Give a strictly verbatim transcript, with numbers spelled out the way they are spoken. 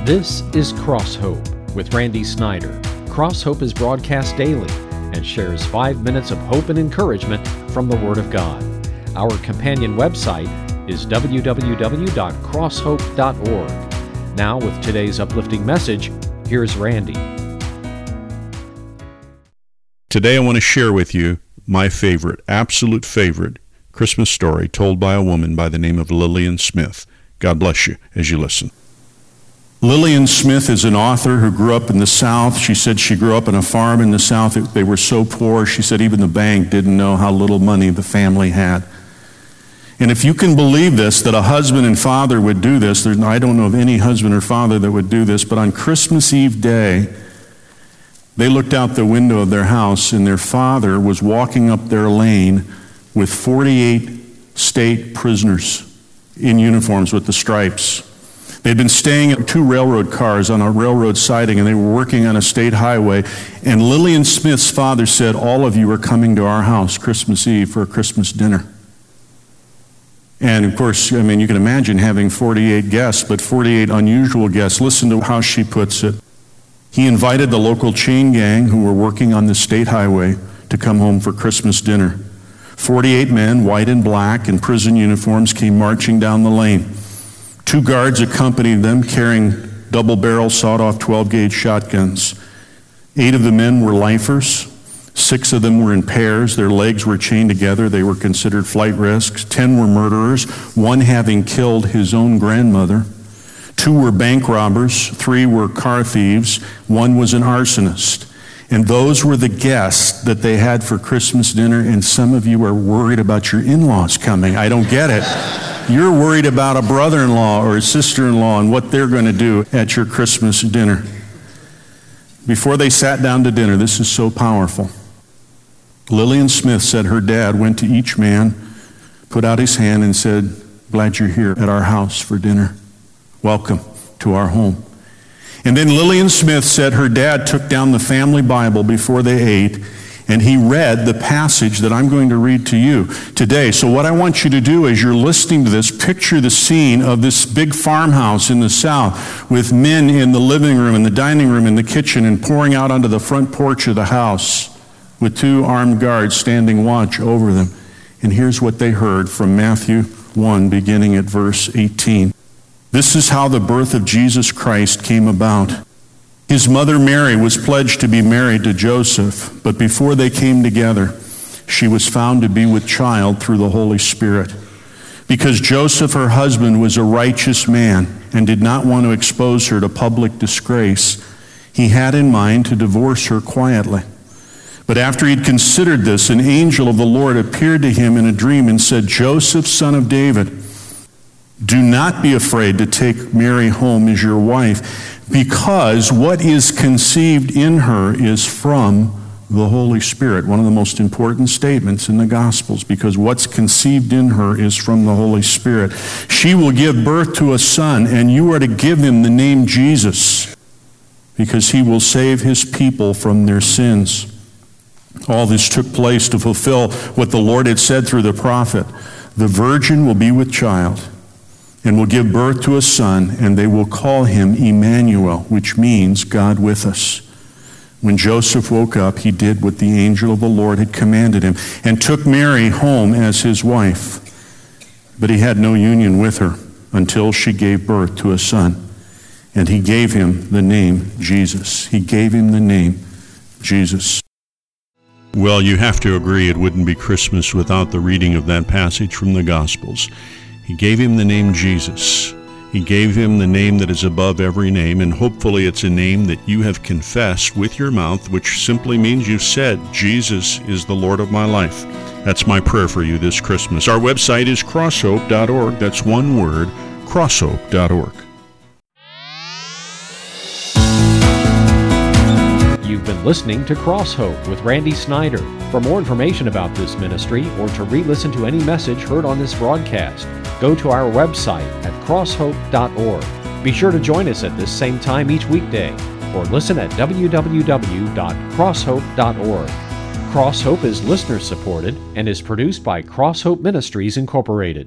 This is Cross Hope with Randy Snyder. Cross Hope is broadcast daily and shares five minutes of hope and encouragement from the Word of God. Our companion website is w w w dot cross hope dot org. Now, with today's uplifting message, here's Randy. Today I want to share with you my favorite, absolute favorite Christmas story told by a woman by the name of Lillian Smith. God bless you as you listen. Lillian Smith is an author who grew up in the South. She said she grew up on a farm in the South. They were so poor, she said even the bank didn't know how little money the family had. And if you can believe this, that a husband and father would do this, there's, I don't know of any husband or father that would do this, but on Christmas Eve day, they looked out the window of their house and their father was walking up their lane with forty-eight state prisoners in uniforms with the stripes. They'd been staying in two railroad cars on a railroad siding, and they were working on a state highway. And Lillian Smith's father said, all of you are coming to our house Christmas Eve for a Christmas dinner. And of course, I mean, you can imagine having forty-eight guests, but forty-eight unusual guests. Listen to how she puts it. He invited the local chain gang who were working on the state highway to come home for Christmas dinner. forty-eight men, white and black, in prison uniforms, came marching down the lane. Two guards accompanied them, carrying double-barrel, sawed-off twelve-gauge shotguns. Eight of the men were lifers. Six of them were in pairs. Their legs were chained together. They were considered flight risks. Ten were murderers, one having killed his own grandmother. Two were bank robbers. Three were car thieves. One was an arsonist. And those were the guests that they had for Christmas dinner, and some of you are worried about your in-laws coming. I don't get it. You're worried about a brother-in-law or a sister-in-law and what they're going to do at your Christmas dinner. Before they sat down to dinner, this is so powerful. Lillian Smith said her dad went to each man, put out his hand and said, glad you're here at our house for dinner. Welcome to our home. And then Lillian Smith said her dad took down the family Bible before they ate, and he read the passage that I'm going to read to you today. So what I want you to do as you're listening to this, picture the scene of this big farmhouse in the South with men in the living room, in the dining room, in the kitchen, and pouring out onto the front porch of the house with two armed guards standing watch over them. And here's what they heard from Matthew one, beginning at verse eighteen. This is how the birth of Jesus Christ came about. His mother Mary was pledged to be married to Joseph, but before they came together, she was found to be with child through the Holy Spirit. Because Joseph, her husband, was a righteous man and did not want to expose her to public disgrace, he had in mind to divorce her quietly. But after he'd considered this, an angel of the Lord appeared to him in a dream and said, Joseph, son of David, do not be afraid to take Mary home as your wife, because what is conceived in her is from the Holy Spirit. One of the most important statements in the Gospels, because what's conceived in her is from the Holy Spirit. She will give birth to a son, and you are to give him the name Jesus, because he will save his people from their sins. All this took place to fulfill what the Lord had said through the prophet. The virgin will be with child and will give birth to a son, and they will call him Emmanuel, which means God with us. When Joseph woke up, he did what the angel of the Lord had commanded him and took Mary home as his wife. But he had no union with her until she gave birth to a son, and he gave him the name Jesus. He gave him the name Jesus. Well, you have to agree it wouldn't be Christmas without the reading of that passage from the Gospels. He gave him the name Jesus. He gave him the name that is above every name, and hopefully it's a name that you have confessed with your mouth, which simply means you've said, Jesus is the Lord of my life. That's my prayer for you this Christmas. Our website is cross hope dot org. That's one word, cross hope dot org. You've been listening to Cross Hope with Randy Snyder. For more information about this ministry or to re-listen to any message heard on this broadcast, go to our website at cross hope dot org. Be sure to join us at this same time each weekday, or listen at w w w dot cross hope dot org. Cross Hope is listener-supported and is produced by Cross Hope Ministries, Incorporated.